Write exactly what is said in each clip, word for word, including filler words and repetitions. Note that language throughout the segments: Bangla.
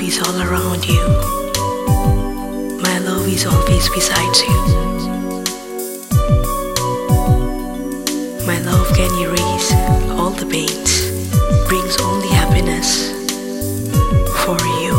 is all around you. My love is always beside you. My love can erase all the pains, brings only happiness for you.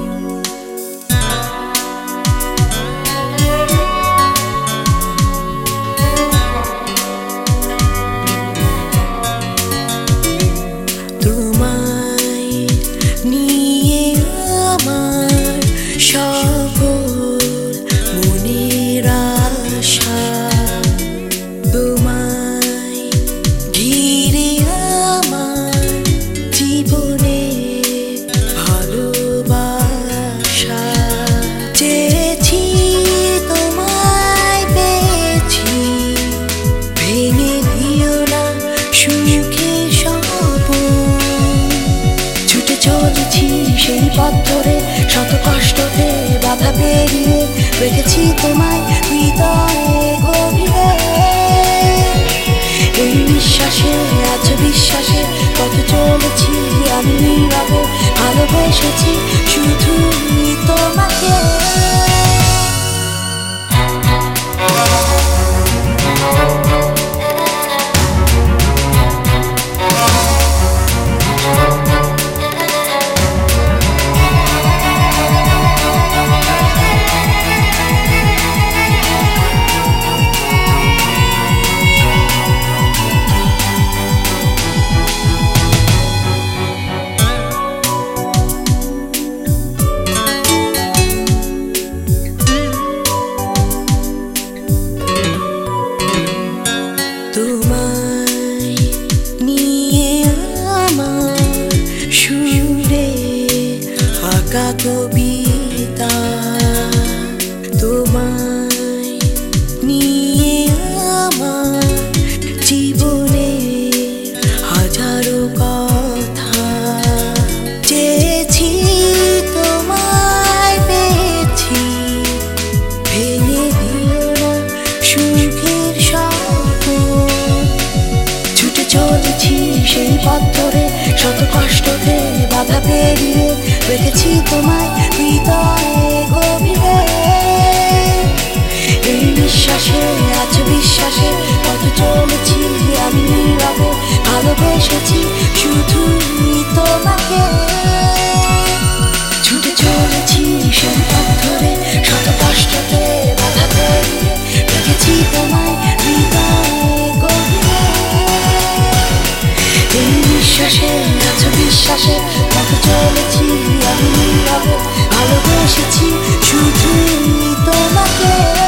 সেই পথ ধরে শত কষ্টতে বাধা পেরিয়ে রেখেছি তোমায় হৃদয়ে গভীরে। এই বিশ্বাসে আজ বিশ্বাসে পথ চলেছি আমি নীরবে, ভালোবেসেছি শুধুই তোমাকে। তোমায় নিয়ে আমার সুরে আঁকা কবিতা, তোমায় নিয়ে আমার জীবনে হাজারো কথা। চেয়েছি তোমায় পেয়েছি, ভেঙে দিও না সুখের চলেছি সেই পথ ধরে শত কষ্টতে বাধা পেরিয়ে রেখেছি তোমায় হৃদয়ে গভীরে। এই বিশ্বাসে আজ বিশ্বাসে পথ চলেছি আমি নীরবে, ভালোবেসেছি শুধুই তোমাকে। ছুটে চলেছি সেই পথ ধরে শত কষ্টতে বাধা পেরিয়ে রেখেছি তোমায় হৃদয়ে গভীরে। এই বিশ্বাসে আজ বিশ্বাসে পথ চলেছি আমি নীরবে, ভালোবেসেছি শুধুই তোমাকে।